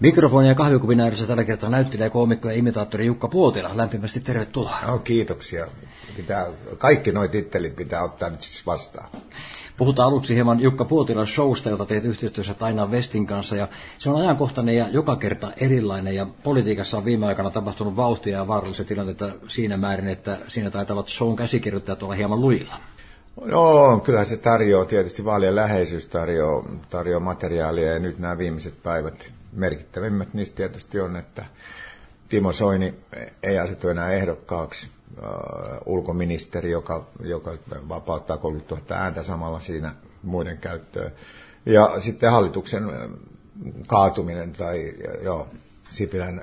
Mikrofoni ja kahvikupin ääressä tällä kertaa näyttelijä, koomikko ja imitaattori Jukka Puotila. Lämpimästi tervetuloa. No, kiitoksia. Kaikki nuo tittelit pitää ottaa nyt siis vastaan. Puhutaan aluksi hieman Jukka Puotilan showsta, jota teet yhteistyössä Taina Westin kanssa. Ja se on ajankohtainen ja joka kerta erilainen. Ja politiikassa on viime aikana tapahtunut vauhtia ja vaarallisia tilanteita siinä määrin, että siinä taitavat shown käsikirjoittajat olla hieman lujilla. No, kyllä se tarjoaa tietysti, vaalien läheisyys tarjoaa materiaalia, ja nyt nämä viimeiset päivät merkittävimmät niistä tietysti on, että Timo Soini ei asetu enää ehdokkaaksi, ulkoministeri, joka vapauttaa 30 000 ääntä samalla siinä muiden käyttöön. Ja sitten hallituksen kaatuminen tai Sipilän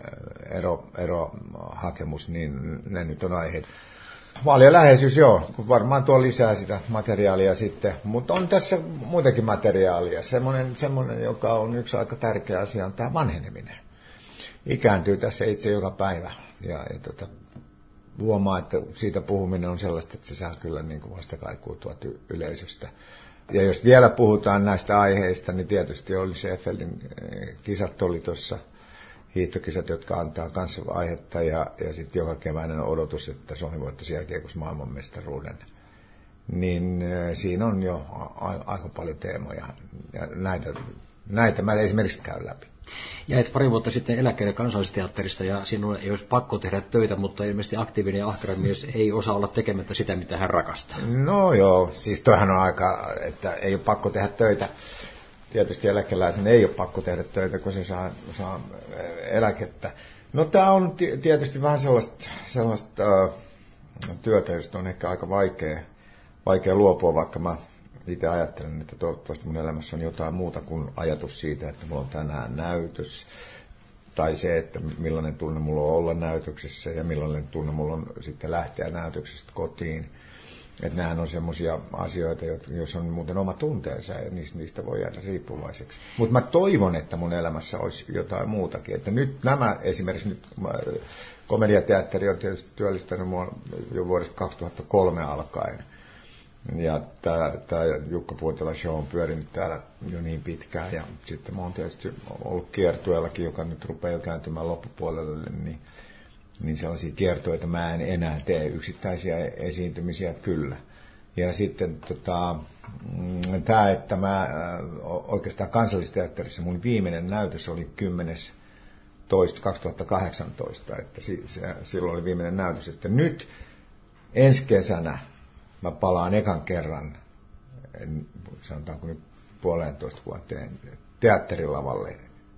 erohakemus, niin ne nyt on aiheet. Vaalien läheisyys, kun varmaan tuo lisää sitä materiaalia sitten, mutta on tässä muutenkin materiaalia. Semmoinen, joka on yksi aika tärkeä asia, on tämä vanheneminen. Ikääntyy tässä itse joka päivä ja huomaa, että siitä puhuminen on sellaista, että se saa kyllä niin kuin vastakaikua tuolta yleisöstä. Ja jos vielä puhutaan näistä aiheista, niin tietysti oli Seefeldin kisat oli tuossa. Hiihtokisat, jotka antaa kanssa aihetta, ja sitten joka keväinen odotus, että Suomi voittaisi jääkiekossa maailmanmestaruuden. Niin siinä on jo aika paljon teemoja, ja näitä mä esimerkiksi käyn läpi. Jäit pari vuotta sitten eläkkeelle Kansallisteatterista, ja sinun ei olisi pakko tehdä töitä, mutta ilmeisesti aktiivinen ja ahkera mies ei osaa olla tekemättä sitä, mitä hän rakastaa. No joo, siis toihan on aika, että ei ole pakko tehdä töitä. Tietysti eläkeläisen ei ole pakko tehdä töitä, kun se saa eläkettä. No tämä on tietysti vähän sellaista työtä, josta on ehkä aika vaikea luopua, vaikka mä itse ajattelen, että toivottavasti mun elämässä on jotain muuta kuin ajatus siitä, että mulla on tänään näytös. Tai se, että millainen tunne mulla on olla näytöksessä ja millainen tunne mulla on sitten lähteä näytöksestä kotiin. Että nämähän on semmoisia asioita, jos on muuten oma tunteensa ja niistä voi jäädä riippuvaiseksi. Mutta mä toivon, että mun elämässä olisi jotain muutakin. Että nyt nämä esimerkiksi komediateatteri on tietysti työllistänyt mua jo vuodesta 2003 alkaen. Ja tämä Jukka Puotila show on pyörinyt täällä jo niin pitkään. Ja sitten mä oon tietysti ollut kiertueellakin, joka nyt rupeaa jo kääntymään loppupuolelle, niin sellaisia kiertoita mä en enää tee, yksittäisiä esiintymisiä kyllä. Ja sitten tämä, että mä oikeastaan Kansallisteatterissa mun viimeinen näytös oli 10.2.2018, että silloin oli viimeinen näytös, että nyt ensi kesänä mä palaan ekan kerran, sanotaanko nyt 1,5 vuoteen, teatterilavalle,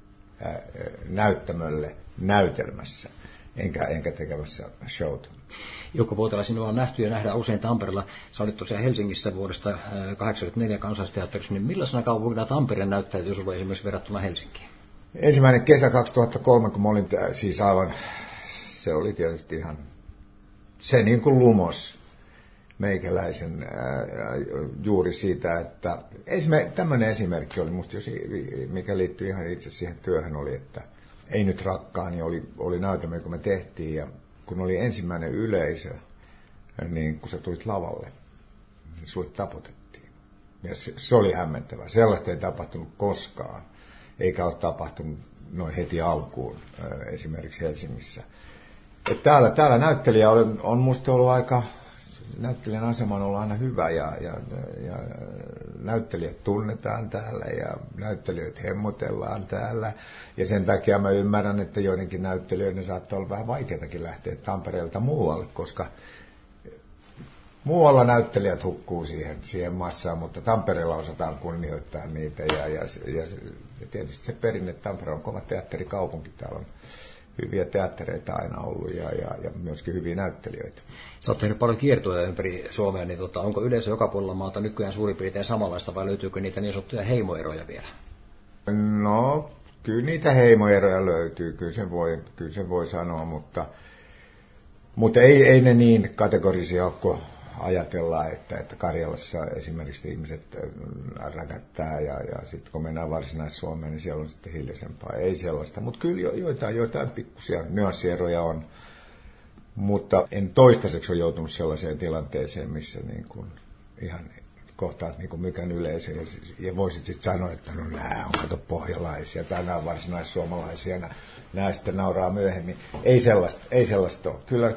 näyttämölle, näytelmässä. Enkä tekemässä showta. Jukka Puotila, sinua on nähty ja nähdään usein Tampereella. Sä olit tosiaan Helsingissä vuodesta 1984 Kansallisteatterissa, niin millaisena kaupungina Tampere näyttäytyy sinulle esimerkiksi verrattuna Helsinkiin? Ensimmäinen kesä 2003, kun mä olin siis aivan, se oli tietysti ihan, se niin kuin lumos meikäläisen juuri siitä, että tämmöinen esimerkki oli musta, mikä liittyy ihan itse siihen työhön, oli, että Ei nyt rakkaani oli näytelmä, kun me tehtiin, ja kun oli ensimmäinen yleisö, niin kun sä tulit lavalle, niin sulle tapotettiin. Ja se oli hämmentävää. Sellaista ei tapahtunut koskaan, eikä ole tapahtunut noin heti alkuun esimerkiksi Helsingissä. Täällä näyttelijä on musta ollut näyttelijän asema on ollut aina hyvä ja näyttelijät tunnetaan täällä ja näyttelijöitä hemmotellaan täällä. Ja sen takia mä ymmärrän, että joidenkin näyttelijöiden saattaa olla vähän vaikeatakin lähteä Tampereelta muualle, koska muualla näyttelijät hukkuu siihen massaan, mutta Tampereella osataan kunnioittaa niitä. Ja tietysti se perinne, Tampere on kova teatterikaupunki, täällä on hyviä teattereita aina ollut ja myöskin hyviä näyttelijöitä. Sä oot tehnyt paljon kiertueita ympäri Suomea, niin onko yleensä joka puolella maata nykyään suurin piirtein samanlaista vai löytyykö niitä niin sanottuja heimoeroja vielä? No, kyllä niitä heimoeroja löytyy, kyllä sen voi sanoa, mutta ei ne niin kategorisia ole, kun ajatellaan, että Karjalassa esimerkiksi ihmiset räkättää ja sitten kun mennään Varsinais-Suomeen, niin siellä on sitten hiljaisempaa. Ei sellaista, mutta kyllä joitain pikkusia nyanssieroja on, mutta en toistaiseksi ole joutunut sellaiseen tilanteeseen, missä niin kuin ihan kohtaat niin mykän yleisö ja voisit sitten sanoa, että no nämä on kato pohjalaisia tai nämä on varsinaissuomalaisia, nämä sitten nauraa myöhemmin. Ei sellaista ole. Kyllä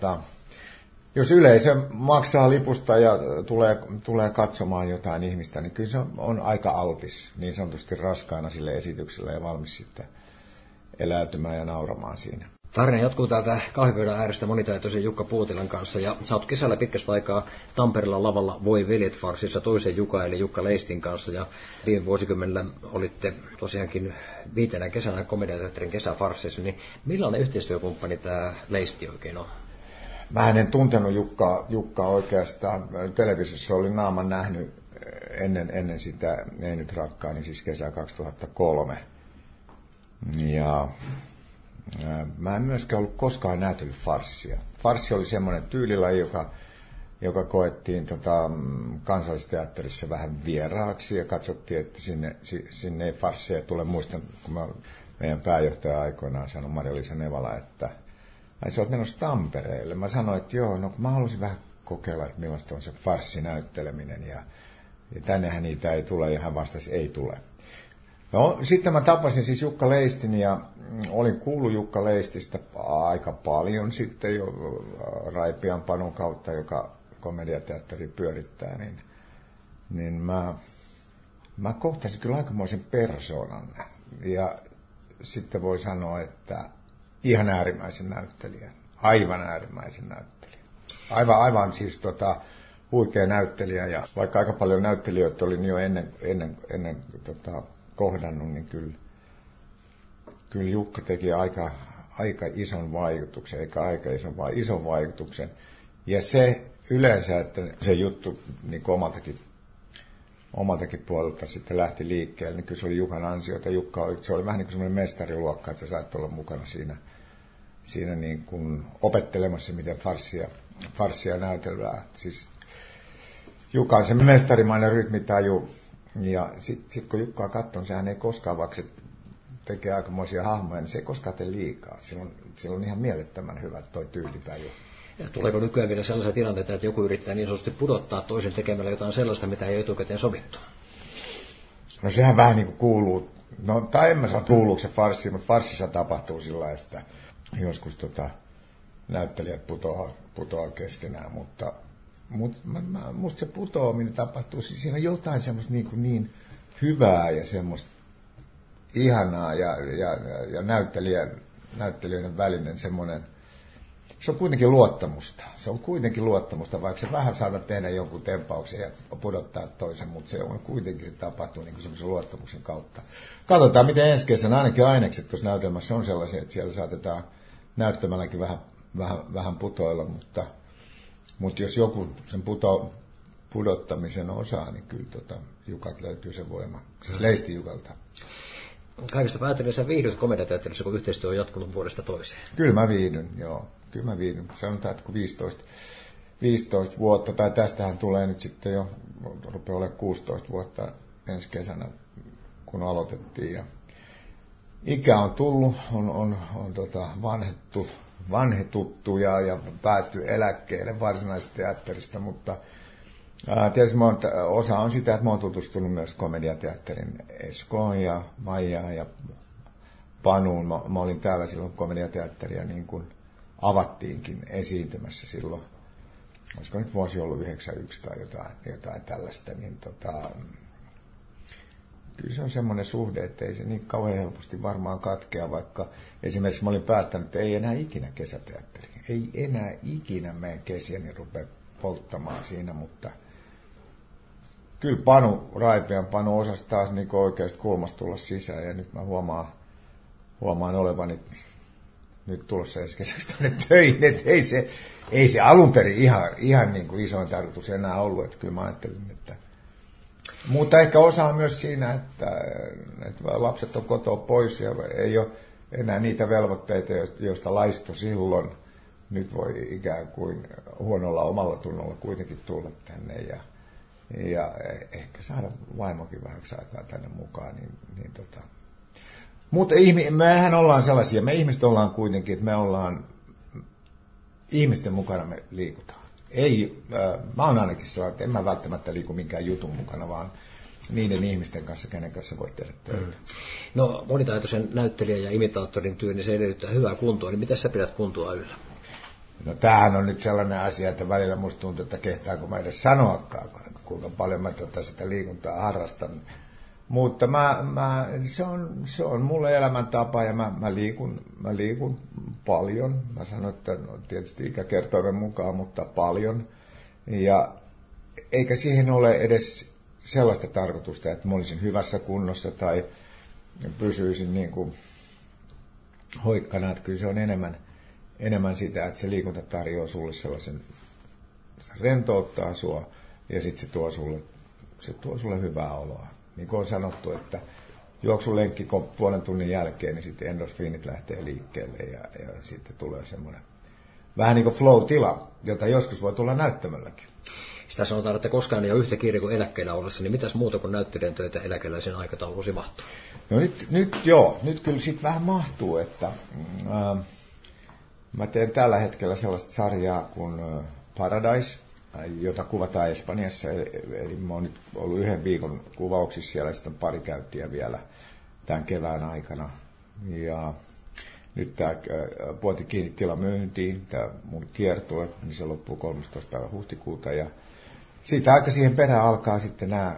jos yleisö maksaa lipusta ja tulee katsomaan jotain ihmistä, niin kyllä se on aika altis, niin sanotusti raskaana sille esitykselle ja valmis sitten eläytymään ja nauramaan siinä. Tarina jatkuu täältä kahvipöydän äärestä monitaitoisen Jukka Puotilan kanssa, ja sä oot kesällä pitkästä aikaa Tampereella lavalla Voi veljet-farssissa toisen Juka eli Jukka Leistin kanssa, ja viime vuosikymmenellä olitte tosiaankin 5. kesänä komediateatterin kesäfarsseissa, niin millainen yhteistyökumppani tämä Leisti oikein on? Mä en tuntenut Jukkaa oikeastaan. Televisiossa olin naaman nähnyt ennen sitä Ei nyt rakkaani, siis kesää 2003. Ja mä en myöskään ollut koskaan näytellyt farssia. Farssi oli semmoinen tyylilaji, joka koettiin Kansallisteatterissa vähän vieraaksi ja katsottiin, että sinne ei farsseja tule. Muistan, kun meidän pääjohtaja aikoinaan sanoi Marja-Liisa Nevala, että ai sä oot menossa Tampereelle. Mä sanoin, että joo, no mä halusin vähän kokeilla, että millaista on se farssinäytteleminen ja tännehän niitä ei tule ja hän vastasi, ei tule. No, sitten mä tapasin siis Jukka Leistin ja olin kuullut Jukka Leististä aika paljon sitten jo Raipian Panun kautta, joka komediateatteri pyörittää, niin mä kohtasin kyllä aikamoisen persoonan ja sitten voi sanoa, että ihan äärimmäisen näyttelijän, aivan äärimmäisen näyttelijän. Aivan siis huikea näyttelijä ja vaikka aika paljon näyttelijöitä olin jo ennen kohdannut, niin kyllä Jukka teki aika ison vaikutuksen, eikä aika ison, vaan ison vaikutuksen. Ja se yleensä, että se juttu niin omaltakin puolelta sitten lähti liikkeelle, niin kyllä se oli Jukan ansiota. Se oli vähän niin kuin semmoinen mestariluokka, että sä sait olla mukana siinä niin kuin opettelemassa, miten farssia näytellään. Siis Jukka on se mestarimainen rytmitaju. Ja sitten kun Jukkaa katsoo, sehän ei koskaan, vaikka se tekee aikamoisia hahmoja, niin se ei koskaan tee liikaa. Sillä on ihan mielettömän hyvä toi tyylitaju. Ja tuleeko nykyään vielä sellaisia tilanteita, että joku yrittää niin sanotusti pudottaa toisen tekemällä jotain sellaista, mitä ei etukäteen sovittu? No sehän vähän niin kuin kuuluu, no tai en mä sano kuuluuko se farssi, mutta farssissa tapahtuu sillä, että joskus näyttelijät putoaa keskenään, mutta musta se putoaminen tapahtuu, siis siinä on jotain semmoista niin hyvää ja semmoista ihanaa ja näyttelijöiden välinen semmoinen, se on kuitenkin luottamusta. Vaikka se vähän saada tehdä jonkun tempauksen ja pudottaa toisen, mutta se on kuitenkin, se tapahtuu niin kuin semmoisen luottamuksen kautta. Katsotaan, miten ensi kesänä ainakin ainekset tuossa näytelmässä on sellaisia, että siellä saatetaan näyttämälläkin vähän putoilla, mutta jos joku sen pudottamisen osaa, niin kyllä Jukat löytyy se voima. Siis Leisti Jukalta. Kaikista päätellen sä viihdyt komediateatterissa, kun yhteistyö on jatkunut vuodesta toiseen. Kyllä mä viihdyn, joo. Kyllä mä viihdyn. Sanotaan, että kun 15 vuotta, tai tästähän tulee nyt sitten jo, rupeaa olemaan 16 vuotta ensi kesänä, kun aloitettiin. Ja ikä on tullut, on vanhetuttu ja päästy eläkkeelle varsinaisesta teatterista, mutta tietysti osa on sitä, että mä oon tutustunut myös komediateatterin Eskoon ja Maijaan ja Panuun. Mä olin täällä silloin komediateatteria niin kuin avattiinkin esiintymässä silloin. Olisiko nyt vuosi ollut 91 tai jotain tällaista, niin kyllä se on semmoinen suhde, että ei se niin kauhean helposti varmaan katkea, vaikka esimerkiksi mä olin päättänyt, että ei enää ikinä kesäteatteri. Ei enää ikinä meidän kesiäni rupea polttamaan siinä, mutta kyllä Raipian Panu osasi taas niin oikeasta kulmasta tulla sisään ja nyt mä huomaan olevani nyt tulossa ensi kesäksi tänne töihin, että ei se alun perin ihan niin kuin isoin tarkoitus enää ollut, että kyllä mä ajattelin, että mutta ehkä osa on myös siinä, että lapset on kotoa pois ja ei ole enää niitä velvoitteita, joista laisto silloin. Nyt voi ikään kuin huonolla omalla tunnolla kuitenkin tulla tänne ja ehkä saada vaimokin vähäksi aikaa tänne mukaan. Mutta mehän ollaan sellaisia, me ihmiset ollaan kuitenkin, että me ollaan ihmisten mukana me liikutaan. mä oon ainakin sellainen, että en mä välttämättä liiku minkään jutun mukana, vaan niiden ihmisten kanssa, kenen kanssa voit tehdä töitä. No monitaitoisen näyttelijän ja imitaattorin työ, niin se edellyttää hyvää kuntoa, niin miten sä pidät kuntoa yllä? No tämähän on nyt sellainen asia, että välillä musta tuntuu, että kehtaanko mä edes sanoakaan, kuinka paljon mä sitä liikuntaa harrastan. Mutta se on mulle elämäntapa ja mä liikun paljon. Mä sanon, että no, tietysti ikäkertoimen mukaan, mutta paljon. Ja eikä siihen ole edes sellaista tarkoitusta, että mä olisin hyvässä kunnossa tai pysyisin niin kuin hoikkana. Että kyllä se on enemmän sitä, että se liikunta tarjoaa sulle sellaisen, se rentouttaa sua ja sitten se tuo sulle hyvää oloa. Niin kuin on sanottu, että juoksulenkki puolen tunnin jälkeen, niin sitten endorfiinit lähtee liikkeelle ja sitten tulee semmoinen vähän niin kuin flow-tila, jota joskus voi tulla näyttämölläkin. Sitä sanotaan, että koskaan ei ole yhtä kiire kuin eläkkeellä ollessa, niin mitäs muuta kuin näyttelijän töitä eläkeläisen aikataulusi mahtuu? No nyt kyllä sitten vähän mahtuu, että mä teen tällä hetkellä sellaista sarjaa kuin Paradise, jota kuvataan Espanjassa, eli mä oon nyt ollut 1 viikon kuvauksissa siellä, sitten pari käyttiä vielä tämän kevään aikana. Ja nyt tämä Puoti kiinni tila myyntiin, tämä mun kiertue, niin se loppuu 13. päivä huhtikuuta. Ja siitä aika siihen perään alkaa sitten nämä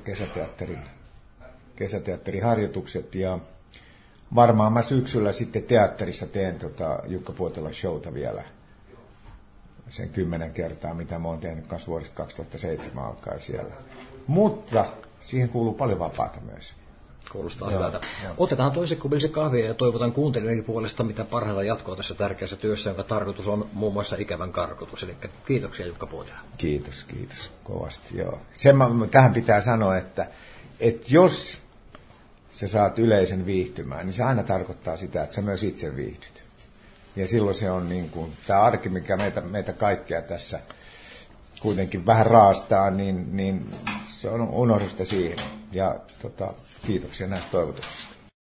kesäteatteriharjoitukset. Ja varmaan mä syksyllä sitten teatterissa teen Jukka Puotilan showta vielä sen 10 kertaa, mitä mä oon tehnyt kanssa vuodesta 2007 alkaen siellä. Mutta siihen kuuluu paljon vapaata myös. Kuulostaa hyvältä. Otetaan toisen kupillisen kahvia ja toivotan kuuntelijoiden puolesta mitä parhaita jatkoa tässä tärkeässä työssä, jonka tarkoitus on muun muassa ikävän karkotus. Eli kiitoksia Jukka Puotila. Kiitos kovasti. Joo. Tähän pitää sanoa, että jos sä saat yleisön viihtymään, niin se aina tarkoittaa sitä, että sä myös itse viihdyt. Ja silloin se on niin kuin, tämä arki, mikä meitä kaikkea tässä kuitenkin vähän raastaa, niin se on unohdusta siihen. Ja kiitoksia näistä toivotuksista.